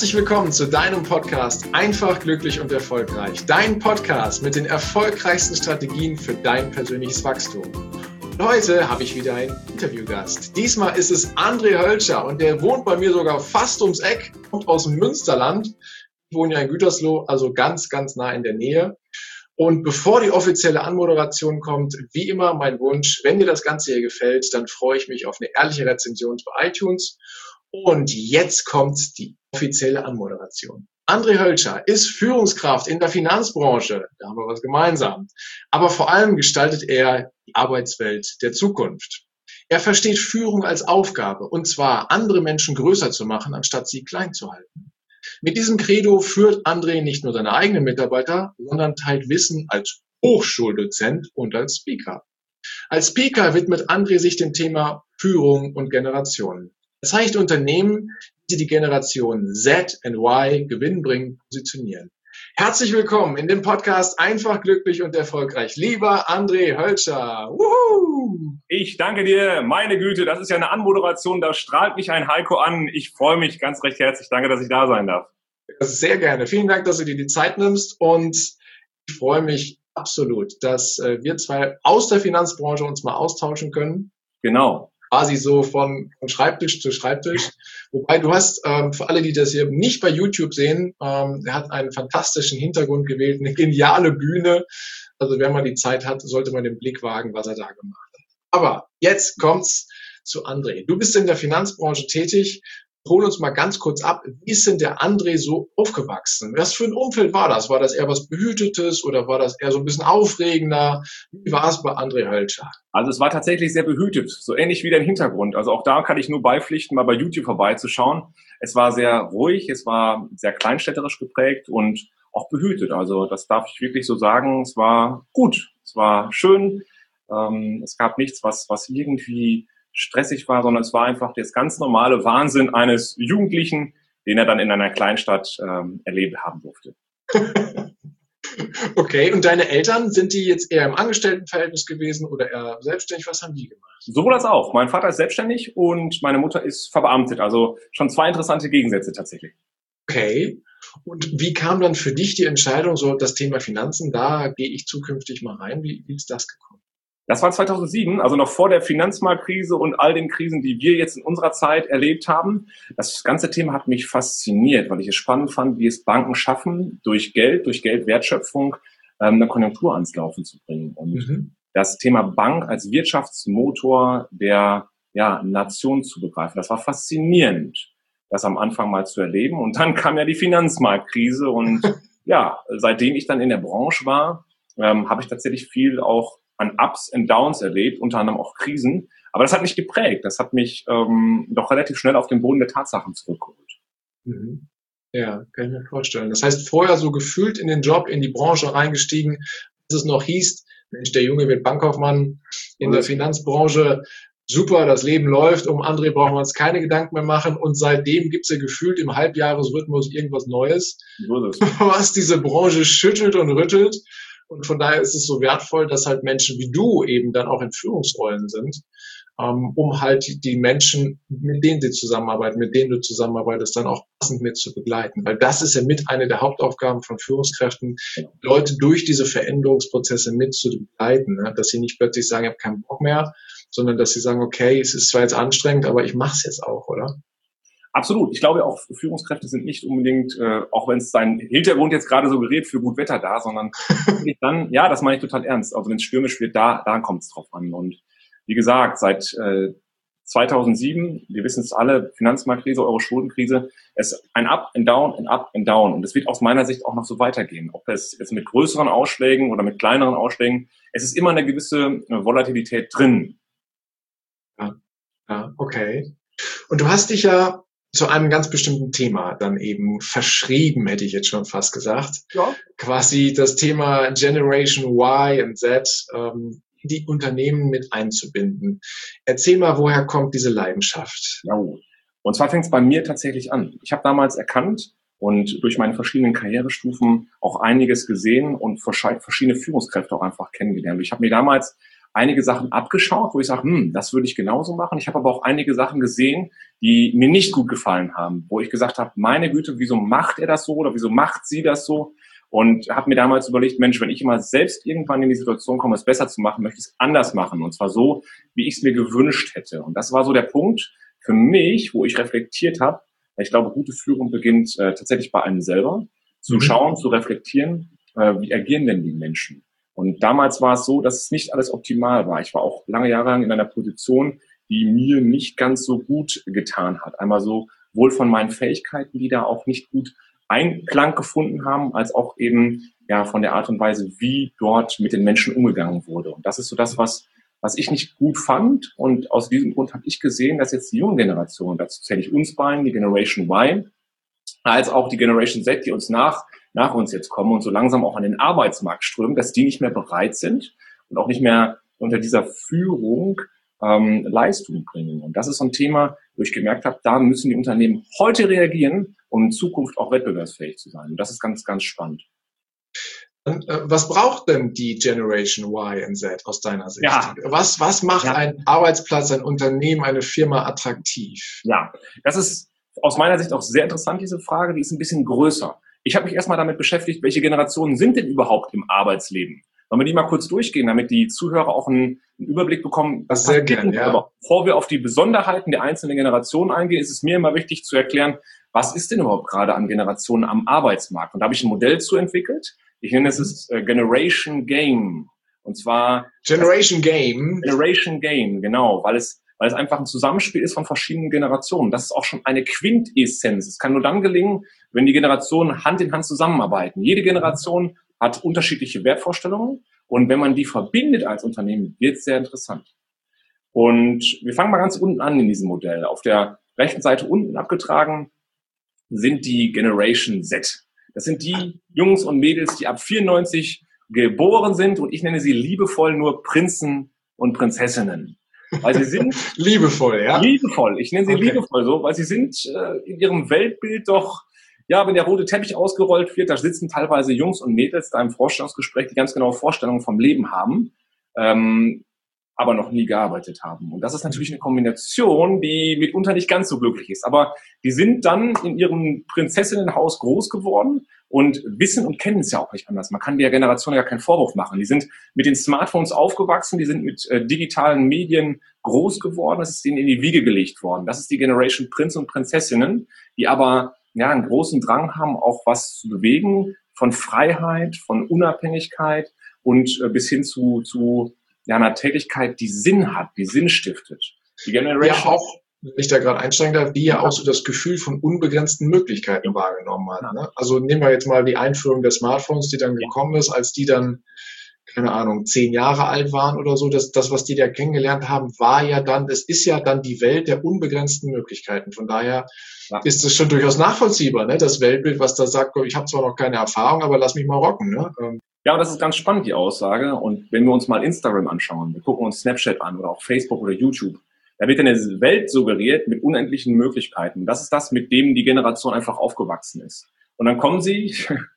Herzlich willkommen zu deinem Podcast Einfach, glücklich und erfolgreich. Dein Podcast mit den erfolgreichsten Strategien für dein persönliches Wachstum. Und heute habe ich wieder einen Interviewgast. Diesmal ist es André Hölscher und der wohnt bei mir sogar fast ums Eck, kommt aus dem Münsterland. Ich wohne ja in Gütersloh, also ganz, ganz nah in der Nähe. Und bevor die offizielle Anmoderation kommt, wie immer mein Wunsch, wenn dir das Ganze hier gefällt, dann freue ich mich auf eine ehrliche Rezension bei iTunes. Und jetzt kommt die offizielle Anmoderation. André Hölscher ist Führungskraft in der Finanzbranche. Da haben wir was gemeinsam. Aber vor allem gestaltet er die Arbeitswelt der Zukunft. Er versteht Führung als Aufgabe, und zwar andere Menschen größer zu machen, anstatt sie klein zu halten. Mit diesem Credo führt André nicht nur seine eigenen Mitarbeiter, sondern teilt Wissen als Hochschuldozent und als Speaker. Als Speaker widmet André sich dem Thema Führung und Generationen. Er zeigt Unternehmen, wie sie die Generation Z und Y gewinnbringend positionieren. Herzlich willkommen in dem Podcast Einfach, glücklich und erfolgreich. Lieber André Hölscher. Wuhu! Ich danke dir. Meine Güte, das ist ja eine Anmoderation. Da strahlt mich ein Heiko an. Ich freue mich ganz recht herzlich. Danke, dass ich da sein darf. Sehr gerne. Vielen Dank, dass du dir die Zeit nimmst. Und ich freue mich absolut, dass wir zwei aus der Finanzbranche uns mal austauschen können. Genau. Quasi so von Schreibtisch zu Schreibtisch. Wobei du hast, für alle, die das hier nicht bei YouTube sehen, er hat einen fantastischen Hintergrund gewählt, eine geniale Bühne. Also wenn man die Zeit hat, sollte man den Blick wagen, was er da gemacht hat. Aber jetzt kommt's zu André. Du bist in der Finanzbranche tätig. Hol uns mal ganz kurz ab. Wie ist denn der André so aufgewachsen? Was für ein Umfeld war das? War das eher was Behütetes oder war das eher so ein bisschen aufregender? Wie war es bei André Hölscher? Also es war tatsächlich sehr behütet, so ähnlich wie dein Hintergrund. Also auch da kann ich nur beipflichten, mal bei YouTube vorbeizuschauen. Es war sehr ruhig, es war sehr kleinstädterisch geprägt und auch behütet. Also das darf ich wirklich so sagen. Es war gut, es war schön. Es gab nichts, was irgendwie stressig war, sondern es war einfach das ganz normale Wahnsinn eines Jugendlichen, den er dann in einer Kleinstadt erlebt haben durfte. Okay, und deine Eltern, sind die jetzt eher im Angestelltenverhältnis gewesen oder eher selbstständig? Was haben die gemacht? Sowohl als auch. Mein Vater ist selbstständig und meine Mutter ist verbeamtet. Also schon zwei interessante Gegensätze tatsächlich. Okay. Und wie kam dann für dich die Entscheidung, so das Thema Finanzen, da gehe ich zukünftig mal rein? Wie ist das gekommen? Das war 2007, also noch vor der Finanzmarktkrise und all den Krisen, die wir jetzt in unserer Zeit erlebt haben. Das ganze Thema hat mich fasziniert, weil ich es spannend fand, wie es Banken schaffen, durch Geldwertschöpfung eine Konjunktur ans Laufen zu bringen. Und das Thema Bank als Wirtschaftsmotor der Nation zu begreifen, das war faszinierend, das am Anfang mal zu erleben. Und dann kam ja die Finanzmarktkrise und seitdem ich dann in der Branche war, habe ich tatsächlich viel auch an Ups und Downs erlebt, unter anderem auch Krisen. Aber das hat mich geprägt. Das hat mich doch relativ schnell auf den Boden der Tatsachen zurückgeholt. Mhm. Ja, kann ich mir vorstellen. Das heißt, vorher so gefühlt in den Job, in die Branche reingestiegen, als es noch hieß, Mensch, der Junge wird Bankkaufmann in der Finanzbranche. Super, das Leben läuft. Um André brauchen wir uns keine Gedanken mehr machen. Und seitdem gibt's ja gefühlt im Halbjahresrhythmus irgendwas Neues, was diese Branche schüttelt und rüttelt. Und von daher ist es so wertvoll, dass halt Menschen wie du eben dann auch in Führungsrollen sind, um halt die Menschen, mit denen sie zusammenarbeiten, mit denen du zusammenarbeitest, dann auch passend mit zu begleiten. Weil das ist ja mit einer der Hauptaufgaben von Führungskräften, Leute durch diese Veränderungsprozesse mit zu begleiten, ne? Dass sie nicht plötzlich sagen, ich habe keinen Bock mehr, sondern dass sie sagen, okay, es ist zwar jetzt anstrengend, aber ich mache es jetzt auch, oder? Absolut. Ich glaube auch, Führungskräfte sind nicht unbedingt, auch wenn es sein Hintergrund jetzt gerade suggeriert, für gut Wetter da, sondern dann, das meine ich total ernst. Also wenn es stürmisch wird, da kommt es drauf an. Und wie gesagt, seit 2007, wir wissen es alle, Finanzmarktkrise, Euro-Schuldenkrise, es ist ein Up and Down, ein Up and Down. Und es wird aus meiner Sicht auch noch so weitergehen. Ob es jetzt mit größeren Ausschlägen oder mit kleineren Ausschlägen, es ist immer eine gewisse Volatilität drin. Ja, okay. Und du hast dich ja zu einem ganz bestimmten Thema dann eben verschrieben, hätte ich jetzt schon fast gesagt. Ja. Quasi das Thema Generation Y und Z, die Unternehmen mit einzubinden. Erzähl mal, woher kommt diese Leidenschaft? Ja, und zwar fängt es bei mir tatsächlich an. Ich habe damals erkannt und durch meine verschiedenen Karrierestufen auch einiges gesehen und verschiedene Führungskräfte auch einfach kennengelernt. Ich habe mir damals einige Sachen abgeschaut, wo ich sage, das würde ich genauso machen. Ich habe aber auch einige Sachen gesehen, die mir nicht gut gefallen haben, wo ich gesagt habe, meine Güte, wieso macht er das so oder wieso macht sie das so? Und habe mir damals überlegt, Mensch, wenn ich immer selbst irgendwann in die Situation komme, es besser zu machen, möchte ich es anders machen. Und zwar so, wie ich es mir gewünscht hätte. Und das war so der Punkt für mich, wo ich reflektiert habe. Ich glaube, gute Führung beginnt tatsächlich bei einem selber. Zu schauen, zu reflektieren, wie agieren denn die Menschen? Und damals war es so, dass es nicht alles optimal war. Ich war auch lange Jahre lang in einer Position, die mir nicht ganz so gut getan hat. Einmal so wohl von meinen Fähigkeiten, die da auch nicht gut Einklang gefunden haben, als auch eben ja von der Art und Weise, wie dort mit den Menschen umgegangen wurde. Und das ist so das, was ich nicht gut fand. Und aus diesem Grund habe ich gesehen, dass jetzt die junge Generation, dazu zähle ich uns beiden, die Generation Y, als auch die Generation Z, die uns nach uns jetzt kommen und so langsam auch an den Arbeitsmarkt strömen, dass die nicht mehr bereit sind und auch nicht mehr unter dieser Führung Leistung bringen. Und das ist so ein Thema, wo ich gemerkt habe, da müssen die Unternehmen heute reagieren, um in Zukunft auch wettbewerbsfähig zu sein. Und das ist ganz, ganz spannend. Was braucht denn die Generation Y und Z aus deiner Sicht? Ja. Was macht ein Arbeitsplatz, ein Unternehmen, eine Firma attraktiv? Ja, das ist aus meiner Sicht auch sehr interessant, diese Frage. Die ist ein bisschen größer. Ich habe mich erstmal damit beschäftigt, welche Generationen sind denn überhaupt im Arbeitsleben? Wollen wir die mal kurz durchgehen, damit die Zuhörer auch einen Überblick bekommen? Das sehr gerne, ja. Aber bevor wir auf die Besonderheiten der einzelnen Generationen eingehen, ist es mir immer wichtig zu erklären, was ist denn überhaupt gerade an Generationen am Arbeitsmarkt? Und da habe ich ein Modell zu entwickelt. Ich nenne es Generation Game. Und zwar Generation Game, genau, weil es einfach ein Zusammenspiel ist von verschiedenen Generationen. Das ist auch schon eine Quintessenz. Es kann nur dann gelingen, wenn die Generationen Hand in Hand zusammenarbeiten. Jede Generation hat unterschiedliche Wertvorstellungen und wenn man die verbindet als Unternehmen, wird es sehr interessant. Und wir fangen mal ganz unten an in diesem Modell. Auf der rechten Seite unten abgetragen sind die Generation Z. Das sind die Jungs und Mädels, die ab 94 geboren sind und ich nenne sie liebevoll nur Prinzen und Prinzessinnen. Weil sie sind liebevoll, ja? Liebevoll. Ich nenne sie liebevoll so, weil sie sind in ihrem Weltbild doch, ja, wenn der rote Teppich ausgerollt wird, da sitzen teilweise Jungs und Mädels da im Vorstellungsgespräch, die ganz genaue Vorstellungen vom Leben haben, aber noch nie gearbeitet haben. Und das ist natürlich eine Kombination, die mitunter nicht ganz so glücklich ist. Aber die sind dann in ihrem Prinzessinnenhaus groß geworden und wissen und kennen es ja auch nicht anders. Man kann der Generation ja keinen Vorwurf machen. Die sind mit den Smartphones aufgewachsen, die sind mit digitalen Medien groß geworden, das ist ihnen in die Wiege gelegt worden. Das ist die Generation Prinz und Prinzessinnen, die aber ja einen großen Drang haben, auch was zu bewegen, von Freiheit, von Unabhängigkeit und bis hin zu einer Tätigkeit, die Sinn hat, die Sinn stiftet. Die Generation ja auch, wenn ich da gerade einsteigen darf, die ja auch so das Gefühl von unbegrenzten Möglichkeiten wahrgenommen hat. Ne? Also nehmen wir jetzt mal die Einführung der Smartphones, die dann gekommen ist, als die dann, keine Ahnung, 10 Jahre alt waren oder so. Das, was die da kennengelernt haben, es ist ja dann die Welt der unbegrenzten Möglichkeiten. Von daher ist es schon durchaus nachvollziehbar, ne? Das Weltbild, was da sagt, ich habe zwar noch keine Erfahrung, aber lass mich mal rocken. Ne? Ja, das ist ganz spannend, die Aussage. Und wenn wir uns mal Instagram anschauen, wir gucken uns Snapchat an oder auch Facebook oder YouTube, da wird eine Welt suggeriert mit unendlichen Möglichkeiten. Das ist das, mit dem die Generation einfach aufgewachsen ist. Und dann kommen sie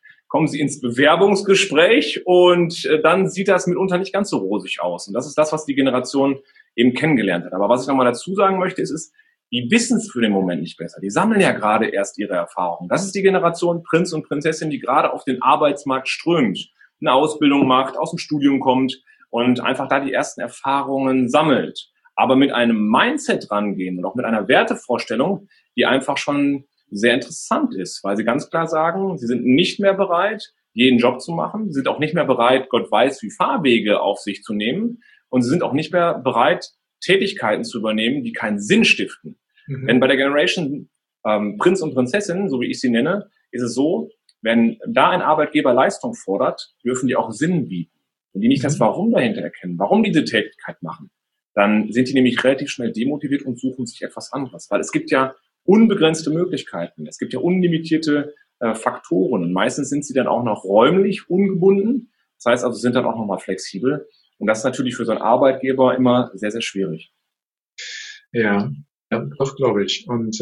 ins Bewerbungsgespräch und dann sieht das mitunter nicht ganz so rosig aus. Und das ist das, was die Generation eben kennengelernt hat. Aber was ich nochmal dazu sagen möchte, ist, die wissen es für den Moment nicht besser. Die sammeln ja gerade erst ihre Erfahrungen. Das ist die Generation Prinz und Prinzessin, die gerade auf den Arbeitsmarkt strömt, eine Ausbildung macht, aus dem Studium kommt und einfach da die ersten Erfahrungen sammelt. Aber mit einem Mindset rangehen und auch mit einer Wertevorstellung, die einfach schon sehr interessant ist, weil sie ganz klar sagen, sie sind nicht mehr bereit, jeden Job zu machen. Sie sind auch nicht mehr bereit, Gott weiß, wie Fahrwege auf sich zu nehmen. Und sie sind auch nicht mehr bereit, Tätigkeiten zu übernehmen, die keinen Sinn stiften. Denn bei der Generation Prinz und Prinzessin, so wie ich sie nenne, ist es so, wenn da ein Arbeitgeber Leistung fordert, dürfen die auch Sinn bieten. Wenn die nicht das Warum dahinter erkennen, warum diese Tätigkeit machen, dann sind die nämlich relativ schnell demotiviert und suchen sich etwas anderes. Weil es gibt ja unbegrenzte Möglichkeiten, es gibt ja unlimitierte Faktoren und meistens sind sie dann auch noch räumlich ungebunden. Das heißt also, sind dann auch nochmal flexibel. Und das ist natürlich für so einen Arbeitgeber immer sehr, sehr schwierig. Ja. Ja, doch, glaube ich. Und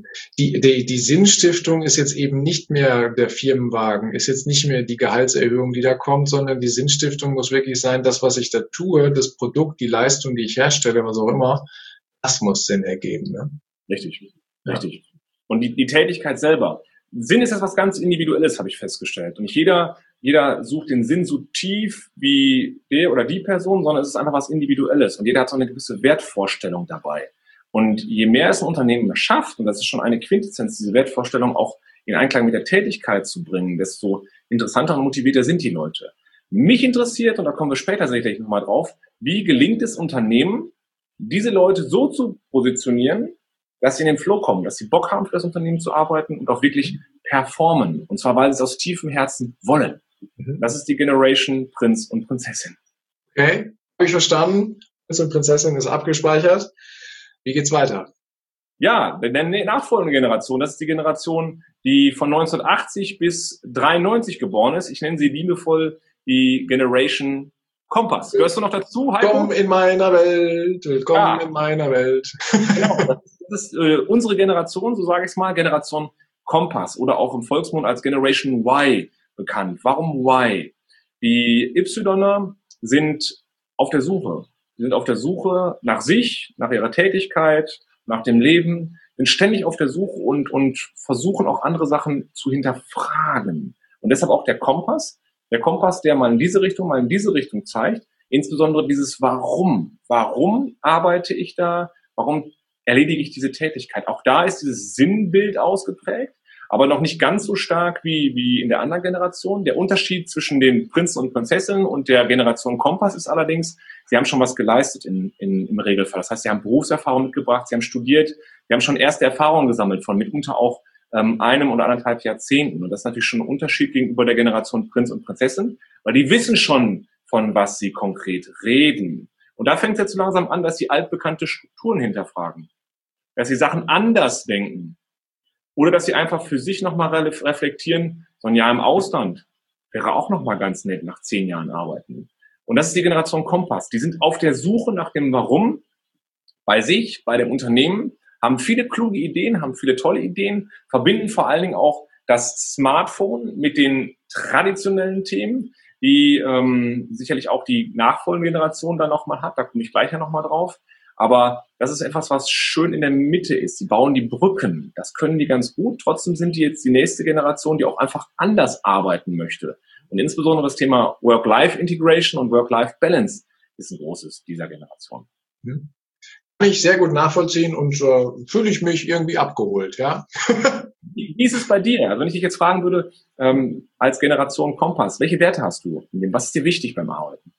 die Sinnstiftung ist jetzt eben nicht mehr der Firmenwagen, ist jetzt nicht mehr die Gehaltserhöhung, die da kommt, sondern die Sinnstiftung muss wirklich sein, das, was ich da tue, das Produkt, die Leistung, die ich herstelle, was auch immer, das muss Sinn ergeben. Ne? Richtig, Ja. richtig. Und die Tätigkeit selber. Sinn ist etwas ganz Individuelles, habe ich festgestellt. Und nicht jeder sucht den Sinn so tief wie der oder die Person, sondern es ist einfach was Individuelles. Und jeder hat so eine gewisse Wertvorstellung dabei. Und je mehr es ein Unternehmen schafft, und das ist schon eine Quintessenz, diese Wertvorstellung auch in Einklang mit der Tätigkeit zu bringen, desto interessanter und motivierter sind die Leute. Mich interessiert, und da kommen wir später sicherlich nochmal drauf, wie gelingt es Unternehmen, diese Leute so zu positionieren, dass sie in den Flow kommen, dass sie Bock haben, für das Unternehmen zu arbeiten und auch wirklich performen. Und zwar, weil sie es aus tiefem Herzen wollen. Das ist die Generation Prinz und Prinzessin. Okay, habe ich verstanden. Prinz und Prinzessin ist abgespeichert. Wie geht's weiter? Ja, denn die nachfolgende Generation, das ist die Generation, die von 1980 bis 93 geboren ist. Ich nenne sie liebevoll die Generation Kompass. Gehörst du noch dazu, Heiko? Willkommen in meiner Welt, willkommen in meiner Welt. Genau, das ist unsere Generation, so sage ich es mal, Generation Kompass oder auch im Volksmund als Generation Y bekannt. Warum Y? Die Ypsiloner sind auf der Suche. Sie sind auf der Suche nach sich, nach ihrer Tätigkeit, nach dem Leben, sind ständig auf der Suche und versuchen auch andere Sachen zu hinterfragen. Und deshalb auch der Kompass, der mal in diese Richtung zeigt, insbesondere dieses Warum. Warum arbeite ich da? Warum erledige ich diese Tätigkeit? Auch da ist dieses Sinnbild ausgeprägt, aber noch nicht ganz so stark wie in der anderen Generation. Der Unterschied zwischen den Prinzen und Prinzessinnen und der Generation Kompass ist allerdings, sie haben schon was geleistet im Regelfall. Das heißt, sie haben Berufserfahrung mitgebracht, sie haben studiert, sie haben schon erste Erfahrungen gesammelt von mitunter auch einem oder 1,5 Jahrzehnten. Und das ist natürlich schon ein Unterschied gegenüber der Generation Prinz und Prinzessin, weil die wissen schon, von was sie konkret reden. Und da fängt es jetzt so langsam an, dass sie altbekannte Strukturen hinterfragen, dass sie Sachen anders denken oder dass sie einfach für sich nochmal reflektieren, so ein Jahr im Ausland wäre auch nochmal ganz nett nach 10 Jahren arbeiten. Und das ist die Generation Kompass. Die sind auf der Suche nach dem Warum bei sich, bei dem Unternehmen, haben viele kluge Ideen, haben viele tolle Ideen, verbinden vor allen Dingen auch das Smartphone mit den traditionellen Themen, die sicherlich auch die nachfolgende Generation dann nochmal hat. Da komme ich gleich ja nochmal drauf. Aber das ist etwas, was schön in der Mitte ist. Die bauen die Brücken. Das können die ganz gut. Trotzdem sind die jetzt die nächste Generation, die auch einfach anders arbeiten möchte. Und insbesondere das Thema Work-Life-Integration und Work-Life-Balance ist ein großes dieser Generation. Kann ich sehr gut nachvollziehen und fühle ich mich irgendwie abgeholt, ja. Wie ist es bei dir? Also wenn ich dich jetzt fragen würde, als Generation Kompass, welche Werte hast du? Was ist dir wichtig beim Arbeiten?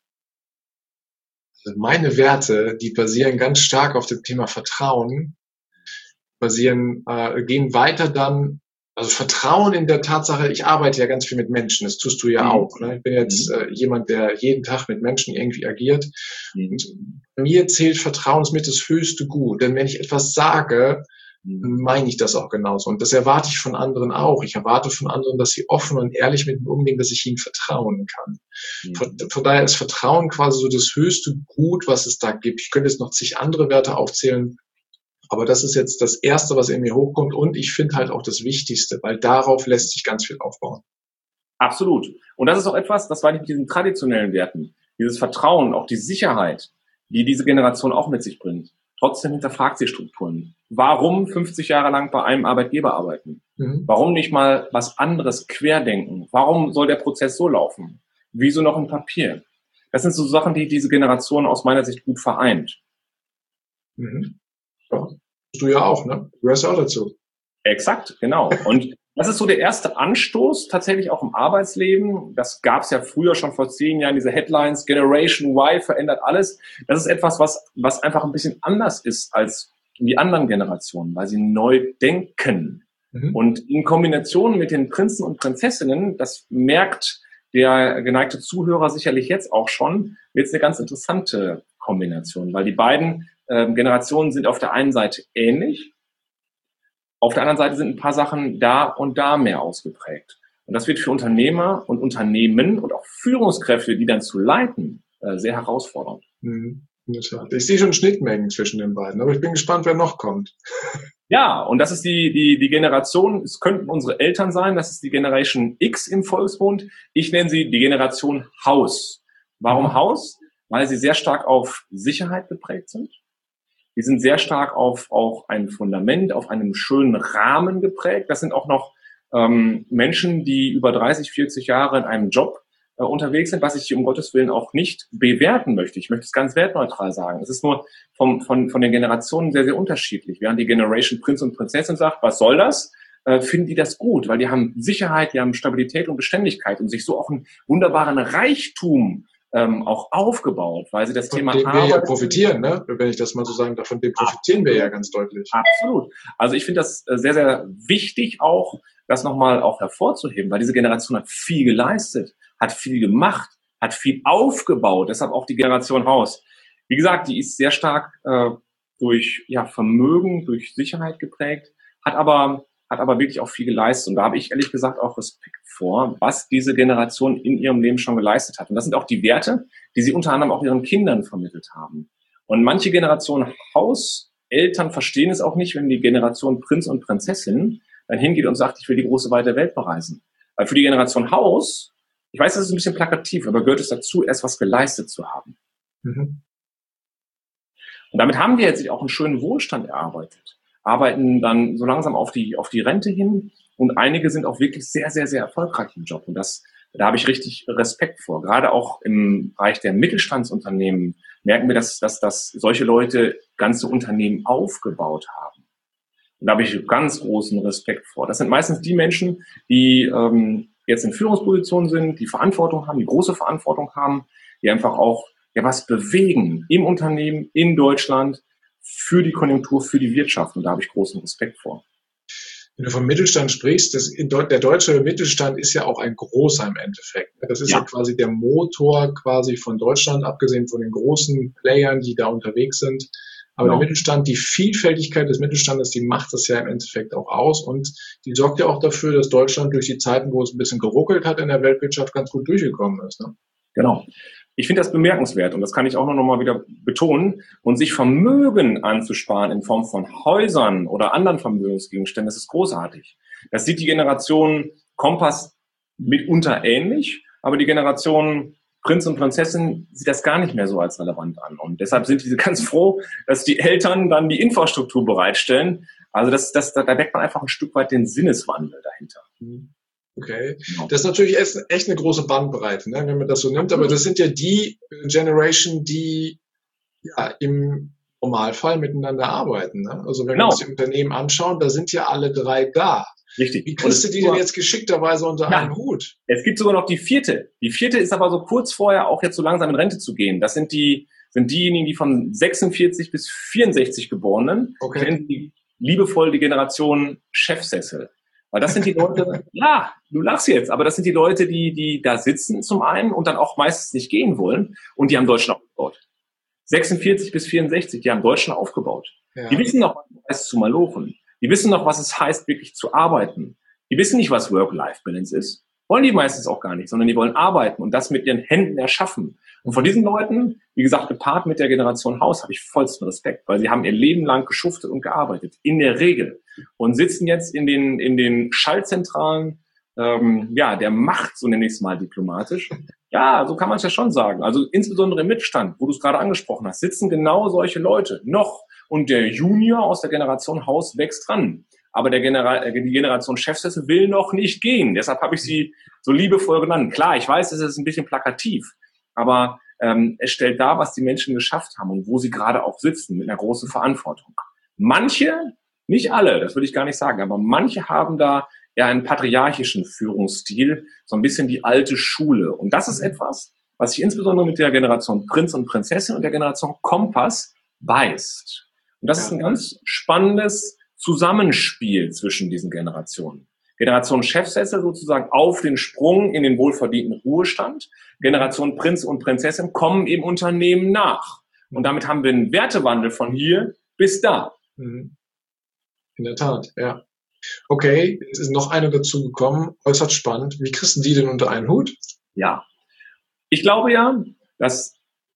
Also meine Werte, die basieren ganz stark auf dem Thema Vertrauen, gehen weiter dann, also Vertrauen in der Tatsache, ich arbeite ja ganz viel mit Menschen, das tust du ja auch. Ne? Ich bin jetzt jemand, der jeden Tag mit Menschen irgendwie agiert. Und bei mir zählt Vertrauen mit das höchste Gut, denn wenn ich etwas sage, meine ich das auch genauso. Und das erwarte ich von anderen auch. Ich erwarte von anderen, dass sie offen und ehrlich mit mir umgehen, dass ich ihnen vertrauen kann. Von daher ist Vertrauen quasi so das höchste Gut, was es da gibt. Ich könnte jetzt noch zig andere Werte aufzählen, aber das ist jetzt das Erste, was in mir hochkommt. Und ich finde halt auch das Wichtigste, weil darauf lässt sich ganz viel aufbauen. Absolut. Und das ist auch etwas, das war nicht mit diesen traditionellen Werten. Dieses Vertrauen, auch die Sicherheit, die diese Generation auch mit sich bringt. Trotzdem hinterfragt sie Strukturen. Warum 50 Jahre lang bei einem Arbeitgeber arbeiten? Warum nicht mal was anderes querdenken? Warum soll der Prozess so laufen? Wieso noch ein Papier? Das sind so Sachen, die diese Generation aus meiner Sicht gut vereint. Ja, du ja auch, ne? Du gehörst auch dazu. Exakt, genau. Und das ist so der erste Anstoß tatsächlich auch im Arbeitsleben. Das gab es ja früher schon vor 10 Jahren, diese Headlines, Generation Y verändert alles. Das ist etwas, was einfach ein bisschen anders ist als die anderen Generationen, weil sie neu denken. Und in Kombination mit den Prinzen und Prinzessinnen, das merkt der geneigte Zuhörer sicherlich jetzt auch schon, wird es eine ganz interessante Kombination, weil die beiden Generationen sind auf der einen Seite ähnlich, auf der anderen Seite sind ein paar Sachen da und da mehr ausgeprägt. Und das wird für Unternehmer und Unternehmen und auch Führungskräfte, die dann zu leiten, sehr herausfordernd. In der Tat. Ich sehe schon Schnittmengen zwischen den beiden, aber ich bin gespannt, wer noch kommt. Ja, und das ist die Generation, es könnten unsere Eltern sein, das ist die Generation X im Volksmund. Ich nenne sie die Generation Haus. Warum Haus? Weil sie sehr stark auf Sicherheit geprägt sind. Die sind sehr stark auf auch ein Fundament, auf einem schönen Rahmen geprägt. Das sind auch noch Menschen, die über 30, 40 Jahre in einem Job unterwegs sind, was ich um Gottes Willen auch nicht bewerten möchte. Ich möchte es ganz wertneutral sagen. Es ist nur von den Generationen sehr, sehr unterschiedlich. Während die Generation Prinz und Prinzessin sagt, was soll das? Finden die das gut, weil die haben Sicherheit, die haben Stabilität und Beständigkeit und sich so auch einen wunderbaren Reichtum auch aufgebaut, weil sie das Thema Arbeit... Von dem wir ja profitieren, ne? Wenn ich das mal so sagen darf, von dem profitieren wir ja ganz deutlich. Absolut. Also ich finde das sehr, sehr wichtig auch, das nochmal auch hervorzuheben, weil diese Generation hat viel geleistet, hat viel gemacht, hat viel aufgebaut, deshalb auch die Generation Haus. Wie gesagt, die ist sehr stark durch Vermögen, durch Sicherheit geprägt, hat aber wirklich auch viel geleistet. Und da habe ich ehrlich gesagt auch Respekt vor, was diese Generation in ihrem Leben schon geleistet hat. Und das sind auch die Werte, die sie unter anderem auch ihren Kindern vermittelt haben. Und manche Generation Hauseltern verstehen es auch nicht, wenn die Generation Prinz und Prinzessin dann hingeht und sagt, ich will die große weite Welt bereisen. Weil für die Generation Haus, ich weiß, das ist ein bisschen plakativ, aber gehört es dazu, erst was geleistet zu haben. Mhm. Und damit haben wir jetzt auch einen schönen Wohlstand erarbeitet, arbeiten dann so langsam auf die Rente hin und einige sind auch wirklich sehr, sehr, sehr erfolgreich im Job. Und da habe ich richtig Respekt vor. Gerade auch im Bereich der Mittelstandsunternehmen merken wir, dass solche Leute ganze Unternehmen aufgebaut haben. Und da habe ich ganz großen Respekt vor. Das sind meistens die Menschen, die jetzt in Führungspositionen sind, die Verantwortung haben, die große Verantwortung haben, die einfach auch was bewegen im Unternehmen, in Deutschland, für die Konjunktur, für die Wirtschaft. Und da habe ich großen Respekt vor. Wenn du vom Mittelstand sprichst, der deutsche Mittelstand ist ja auch ein großer im Endeffekt. Das ist ja quasi der Motor quasi von Deutschland, abgesehen von den großen Playern, die da unterwegs sind. Aber der Mittelstand, die Vielfältigkeit des Mittelstandes, die macht das ja im Endeffekt auch aus. Und die sorgt ja auch dafür, dass Deutschland durch die Zeiten, wo es ein bisschen geruckelt hat in der Weltwirtschaft, ganz gut durchgekommen ist. Ne? Genau. Ich finde das bemerkenswert und das kann ich auch noch mal wieder betonen. Und sich Vermögen anzusparen in Form von Häusern oder anderen Vermögensgegenständen, das ist großartig. Das sieht die Generation Kompass mitunter ähnlich, aber die Generation Prinz und Prinzessin sieht das gar nicht mehr so als relevant an. Und deshalb sind diese ganz froh, dass die Eltern dann die Infrastruktur bereitstellen. Also da weckt man einfach ein Stück weit den Sinneswandel dahinter. Okay. Das ist natürlich echt eine große Bandbreite, ne, wenn man das so nimmt. Aber das sind ja die Generation, die im Normalfall miteinander arbeiten. Ne? Also wenn wir uns die Unternehmen anschauen, da sind ja alle drei da. Richtig. Wie kriegst du die denn jetzt geschickterweise unter einen Hut? Es gibt sogar noch die vierte. Die vierte ist aber so kurz vorher auch jetzt so langsam in Rente zu gehen. Das sind diejenigen, die von 46 bis 64 Geborenen. Okay. Nennen die liebevoll die Generation Chefsessel. Weil das sind die Leute, ja, du lachst jetzt, aber das sind die Leute, die da sitzen zum einen und dann auch meistens nicht gehen wollen und die haben Deutschland aufgebaut. 46 bis 64, die haben Deutschland aufgebaut. Ja. Die wissen noch, was es heißt zu malochen. Die wissen noch, was es heißt, wirklich zu arbeiten. Die wissen nicht, was Work-Life-Balance ist. Wollen die meistens auch gar nicht, sondern die wollen arbeiten und das mit ihren Händen erschaffen. Und von diesen Leuten, wie gesagt, gepaart mit der Generation Haus, habe ich vollsten Respekt, weil sie haben ihr Leben lang geschuftet und gearbeitet, in der Regel. Und sitzen jetzt in den Schaltzentralen der Macht, so nenne ich es mal diplomatisch. Ja, so kann man es ja schon sagen. Also insbesondere im Mittelstand, wo du es gerade angesprochen hast, sitzen genau solche Leute noch. Und der Junior aus der Generation Haus wächst ran. Aber die Generation Chefsessel will noch nicht gehen. Deshalb habe ich sie so liebevoll genannt. Klar, ich weiß, es ist ein bisschen plakativ, aber es stellt dar, was die Menschen geschafft haben und wo sie gerade auch sitzen, mit einer großen Verantwortung. Manche, nicht alle, das würde ich gar nicht sagen, aber manche haben da ja einen patriarchischen Führungsstil, so ein bisschen die alte Schule. Und das ist etwas, was sich insbesondere mit der Generation Prinz und Prinzessin und der Generation Kompass beißt. Und das ist ein ganz spannendes Zusammenspiel zwischen diesen Generationen. Generation Chefsessel sozusagen auf den Sprung in den wohlverdienten Ruhestand. Generation Prinz und Prinzessin kommen im Unternehmen nach. Und damit haben wir einen Wertewandel von hier bis da. In der Tat, ja. Okay, jetzt ist noch eine dazu gekommen, äußerst spannend. Wie kriegst du die denn unter einen Hut? Ja, ich glaube ja, dass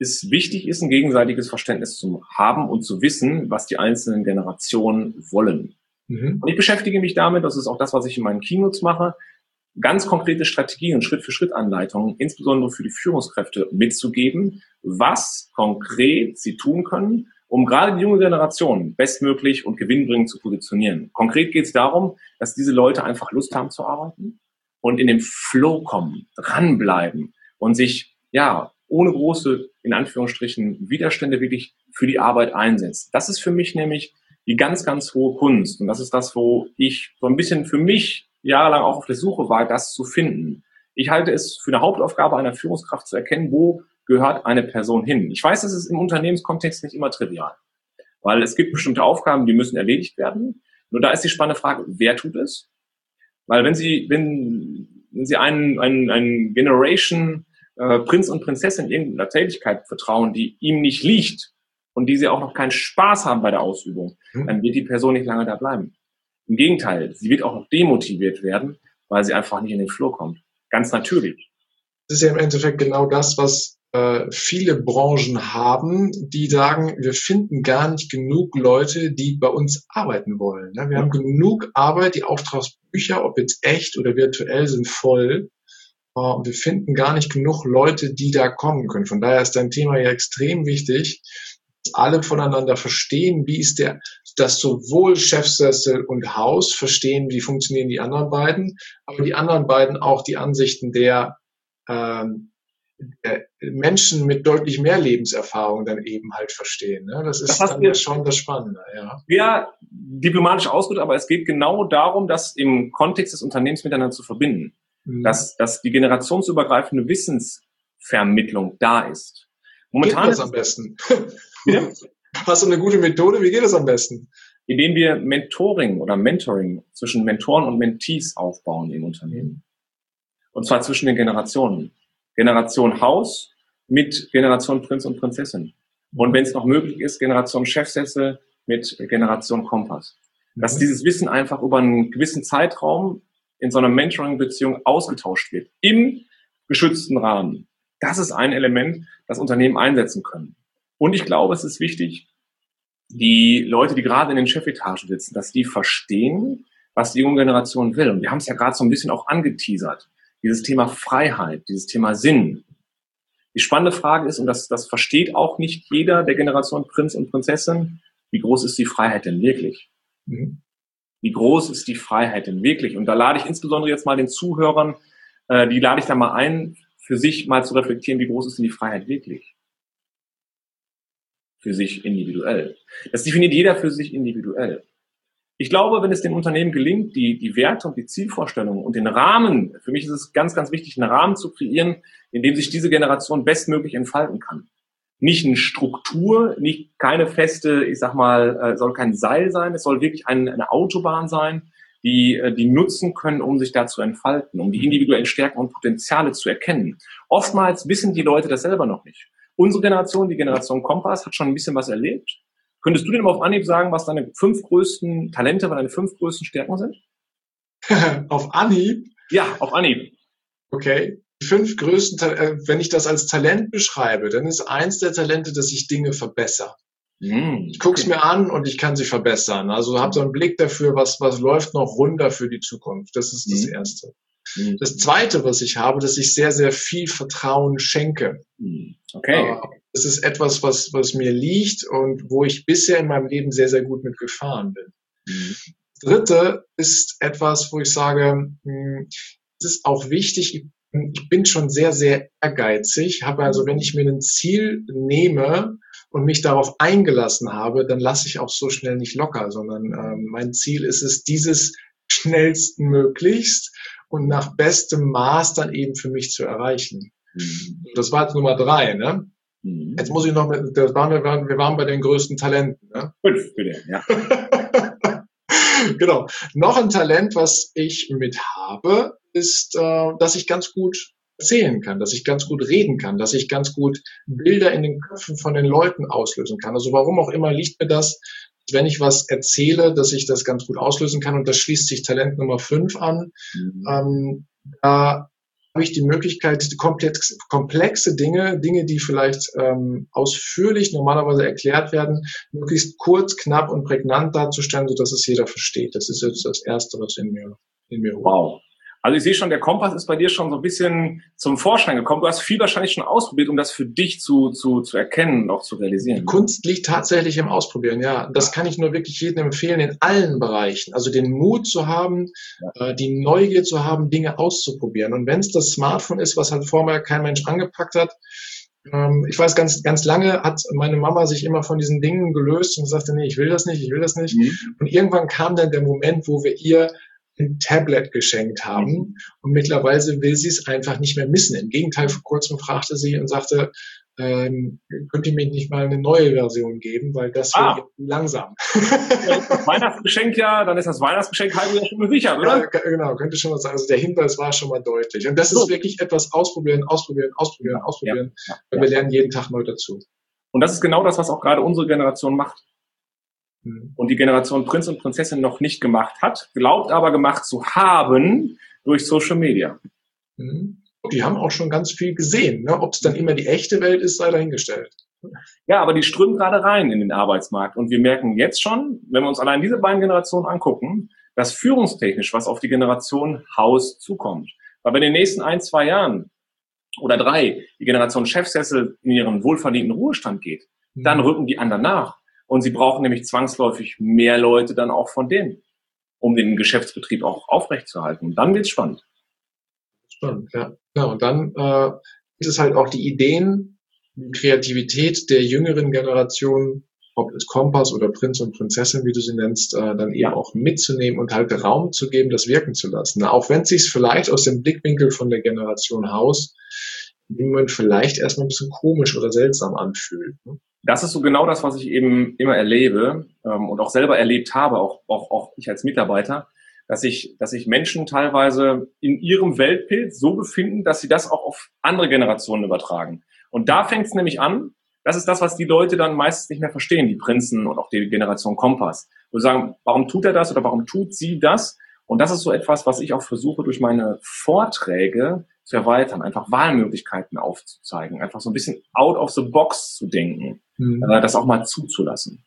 es wichtig ist, ein gegenseitiges Verständnis zu haben und zu wissen, was die einzelnen Generationen wollen. Und ich beschäftige mich damit, das ist auch das, was ich in meinen Keynotes mache, ganz konkrete Strategien und Schritt-für-Schritt-Anleitungen, insbesondere für die Führungskräfte mitzugeben, was konkret sie tun können, um gerade die junge Generation bestmöglich und gewinnbringend zu positionieren. Konkret geht es darum, dass diese Leute einfach Lust haben zu arbeiten und in den Flow kommen, dranbleiben und sich, ohne große, in Anführungsstrichen, Widerstände wirklich für die Arbeit einsetzen. Das ist für mich nämlich die ganz, ganz hohe Kunst. Und das ist das, wo ich so ein bisschen für mich jahrelang auch auf der Suche war, das zu finden. Ich halte es für eine Hauptaufgabe einer Führungskraft zu erkennen, wo gehört eine Person hin. Ich weiß, das ist im Unternehmenskontext nicht immer trivial, weil es gibt bestimmte Aufgaben, die müssen erledigt werden. Nur da ist die spannende Frage, wer tut es? Weil wenn Sie einen Generation Prinz und Prinzessin irgendeiner Tätigkeit vertrauen, die ihm nicht liegt und die Sie auch noch keinen Spaß haben bei der Ausübung, dann wird die Person nicht lange da bleiben. Im Gegenteil, sie wird auch noch demotiviert werden, weil sie einfach nicht in den Flow kommt. Ganz natürlich. Das ist ja im Endeffekt genau das, was viele Branchen haben, die sagen, wir finden gar nicht genug Leute, die bei uns arbeiten wollen. Wir haben genug Arbeit, die Auftragsbücher, ob jetzt echt oder virtuell, sind voll. Und wir finden gar nicht genug Leute, die da kommen können. Von daher ist dein Thema ja extrem wichtig, dass alle voneinander verstehen, wie ist dass sowohl Chefsessel und Haus verstehen, wie funktionieren die anderen beiden, aber die anderen beiden auch die Ansichten der Menschen mit deutlich mehr Lebenserfahrung dann eben halt verstehen. Ne? Das ist dann schon das Spannende. Ja, diplomatisch ausgedrückt, aber es geht genau darum, das im Kontext des Unternehmens miteinander zu verbinden. Dass die generationsübergreifende Wissensvermittlung da ist. Momentan geht das am besten? Ja? Hast du eine gute Methode? Wie geht das am besten? Indem wir Mentoring zwischen Mentoren und Mentees aufbauen im Unternehmen. Und zwar zwischen den Generationen. Generation Haus mit Generation Prinz und Prinzessin. Und wenn es noch möglich ist, Generation Chefsessel mit Generation Kompass. Dass dieses Wissen einfach über einen gewissen Zeitraum in so einer Mentoring-Beziehung ausgetauscht wird. Im geschützten Rahmen. Das ist ein Element, das Unternehmen einsetzen können. Und ich glaube, es ist wichtig, die Leute, die gerade in den Chefetagen sitzen, dass die verstehen, was die junge Generation will. Und wir haben es ja gerade so ein bisschen auch angeteasert. Dieses Thema Freiheit, dieses Thema Sinn. Die spannende Frage ist, und das versteht auch nicht jeder der Generation Prinz und Prinzessin, wie groß ist die Freiheit denn wirklich? Wie groß ist die Freiheit denn wirklich? Und da lade ich insbesondere jetzt mal den Zuhörern, die lade ich da mal ein, für sich mal zu reflektieren, wie groß ist denn die Freiheit wirklich? Für sich individuell. Das definiert jeder für sich individuell. Ich glaube, wenn es dem Unternehmen gelingt, die Werte und die Zielvorstellungen und den Rahmen, für mich ist es ganz, ganz wichtig, einen Rahmen zu kreieren, in dem sich diese Generation bestmöglich entfalten kann. Nicht eine Struktur, keine feste, soll kein Seil sein, es soll wirklich eine Autobahn sein, die nutzen können, um sich da zu entfalten, um die individuellen Stärken und Potenziale zu erkennen. Oftmals wissen die Leute das selber noch nicht. Unsere Generation, die Generation Kompass, hat schon ein bisschen was erlebt. Könntest du denn mal auf Anhieb sagen, was deine 5 größten Talente, was deine 5 größten Stärken sind? Auf Anhieb? Ja, auf Anhieb. Okay. Die 5 größten Talente, wenn ich das als Talent beschreibe, dann ist eins der Talente, dass ich Dinge verbessere. Ich gucke es mir an und ich kann sie verbessern. Also habe so einen Blick dafür, was läuft noch runter für die Zukunft. Das ist das Erste. Das Zweite, was ich habe, dass ich sehr, sehr viel Vertrauen schenke. Okay. Das ist etwas, was mir liegt und wo ich bisher in meinem Leben sehr, sehr gut mitgefahren bin. Das Dritte ist etwas, wo ich sage, es ist auch wichtig, ich bin schon sehr, sehr ehrgeizig, habe also, wenn ich mir ein Ziel nehme und mich darauf eingelassen habe, dann lasse ich auch so schnell nicht locker, sondern mein Ziel ist es, dieses schnellstmöglichst und nach bestem Maß dann eben für mich zu erreichen. Das war jetzt Nummer 3, ne? Jetzt muss ich noch wir waren bei den größten Talenten, ne? 5, bitte, ja. Genau. Noch ein Talent, was ich mit habe, ist, dass ich ganz gut erzählen kann, dass ich ganz gut reden kann, dass ich ganz gut Bilder in den Köpfen von den Leuten auslösen kann. Also warum auch immer liegt mir das, wenn ich was erzähle, dass ich das ganz gut auslösen kann. Und das schließt sich Talent Nummer 5 an. Da habe ich die Möglichkeit, komplexe Dinge, die vielleicht ausführlich normalerweise erklärt werden, möglichst kurz, knapp und prägnant darzustellen, sodass es jeder versteht. Das ist jetzt das Erste, was in mir hoch. Wow. Also ich sehe schon, der Kompass ist bei dir schon so ein bisschen zum Vorschein gekommen. Du hast viel wahrscheinlich schon ausprobiert, um das für dich zu erkennen und auch zu realisieren. Die Kunst liegt tatsächlich im Ausprobieren, ja. Das kann ich nur wirklich jedem empfehlen, in allen Bereichen. Also den Mut zu haben, die Neugier zu haben, Dinge auszuprobieren. Und wenn es das Smartphone ist, was halt vorher kein Mensch angepackt hat, ich weiß, ganz lange hat meine Mama sich immer von diesen Dingen gelöst und sagte, nee, ich will das nicht. Und irgendwann kam dann der Moment, wo wir ihr ein Tablet geschenkt haben und mittlerweile will sie es einfach nicht mehr missen. Im Gegenteil, vor kurzem fragte sie und sagte, könnt ihr mir nicht mal eine neue Version geben, weil das wird langsam. Weihnachtsgeschenk, dann ist das Weihnachtsgeschenk halb schon gesichert, oder? Ja, genau, könnte schon was sagen. Also der Hinweis war schon mal deutlich. Und das ist wirklich etwas ausprobieren. Ja. Weil wir lernen jeden Tag neu dazu. Und das ist genau das, was auch gerade unsere Generation macht. Und die Generation Prinz und Prinzessin noch nicht gemacht hat, glaubt aber gemacht zu haben durch Social Media. Die haben auch schon ganz viel gesehen. Ne? Ob es dann immer die echte Welt ist, sei dahingestellt. Ja, aber die strömen gerade rein in den Arbeitsmarkt. Und wir merken jetzt schon, wenn wir uns allein diese beiden Generationen angucken, dass führungstechnisch was auf die Generation Haus zukommt. Weil wenn in den nächsten 1, 2 Jahren oder 3 die Generation Chefsessel in ihren wohlverdienten Ruhestand geht, dann rücken die anderen nach. Und sie brauchen nämlich zwangsläufig mehr Leute dann auch von denen, um den Geschäftsbetrieb auch aufrechtzuerhalten. Und dann wird's spannend. Spannend, ja. Und dann ist es halt auch die Ideen, die Kreativität der jüngeren Generation, ob es Kompass oder Prinz und Prinzessin, wie du sie nennst, dann eben auch mitzunehmen und halt Raum zu geben, das wirken zu lassen. Auch wenn es sich vielleicht aus dem Blickwinkel von der Generation Haus in dem Moment vielleicht erstmal ein bisschen komisch oder seltsam anfühlt. Ne? Das ist so genau das, was ich eben immer erlebe und auch selber erlebt habe, auch ich als Mitarbeiter, dass sich Menschen teilweise in ihrem Weltbild so befinden, dass sie das auch auf andere Generationen übertragen. Und da fängt es nämlich an, das ist das, was die Leute dann meistens nicht mehr verstehen, die Prinzen und auch die Generation Kompass. Wo sie sagen, warum tut er das oder warum tut sie das? Und das ist so etwas, was ich auch versuche, durch meine Vorträge zu erweitern, einfach Wahlmöglichkeiten aufzuzeigen, einfach so ein bisschen out of the box zu denken, das auch mal zuzulassen.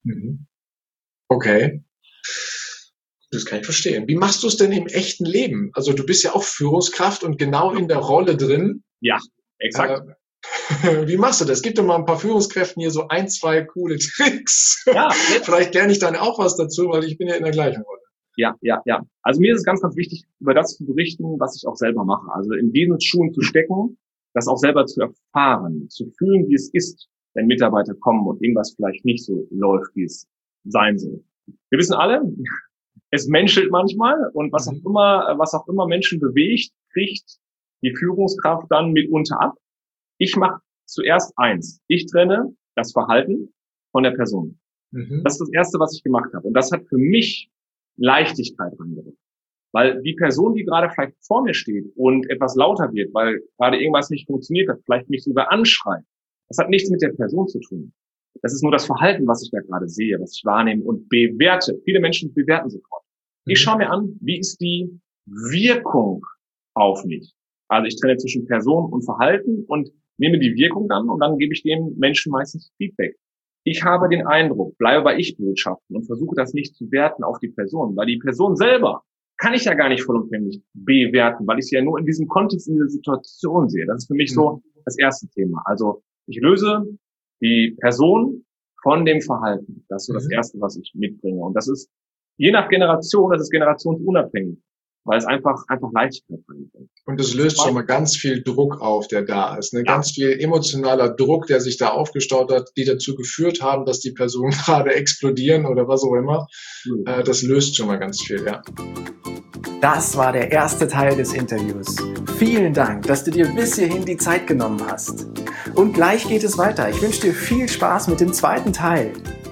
Okay. Das kann ich verstehen. Wie machst du es denn im echten Leben? Also du bist ja auch Führungskraft und genau in der Rolle drin. Ja, exakt. Wie machst du das? Gib doch mal ein paar Führungskräften hier so 1, 2 coole Tricks. Ja. Vielleicht lerne ich dann auch was dazu, weil ich bin ja in der gleichen Rolle. Ja. Also mir ist es ganz, ganz wichtig, über das zu berichten, was ich auch selber mache. Also in diesen Schuhen zu stecken, das auch selber zu erfahren, zu fühlen, wie es ist, wenn Mitarbeiter kommen und irgendwas vielleicht nicht so läuft, wie es sein soll. Wir wissen alle, es menschelt manchmal und was auch immer Menschen bewegt, kriegt die Führungskraft dann mitunter ab. Ich mache zuerst eins. Ich trenne das Verhalten von der Person. Das ist das Erste, was ich gemacht habe. Und das hat für mich Leichtigkeit reingebracht. Weil die Person, die gerade vielleicht vor mir steht und etwas lauter wird, weil gerade irgendwas nicht funktioniert hat, vielleicht mich sogar anschreit, das hat nichts mit der Person zu tun. Das ist nur das Verhalten, was ich da gerade sehe, was ich wahrnehme und bewerte. Viele Menschen bewerten sofort. Ich schaue mir an, wie ist die Wirkung auf mich. Also ich trenne zwischen Person und Verhalten und nehme die Wirkung dann und dann gebe ich dem Menschen meistens Feedback. Ich habe den Eindruck, bleibe bei Ich-Botschaften und versuche das nicht zu werten auf die Person, weil die Person selber kann ich ja gar nicht vollumfänglich bewerten, weil ich sie ja nur in diesem Kontext, in dieser Situation sehe. Das ist für mich so das erste Thema. Also ich löse die Person von dem Verhalten. Das ist so das Erste, was ich mitbringe. Und das ist je nach Generation, das ist generationsunabhängig, weil es einfach Leichtigkeit bringt. Und es löst schon mal ganz viel Druck auf, der da ist. Ne? Ganz viel emotionaler Druck, der sich da aufgestaut hat, die dazu geführt haben, dass die Personen gerade explodieren oder was auch immer. Das löst schon mal ganz viel, ja. Das war der erste Teil des Interviews. Vielen Dank, dass du dir bis hierhin die Zeit genommen hast. Und gleich geht es weiter. Ich wünsche dir viel Spaß mit dem zweiten Teil.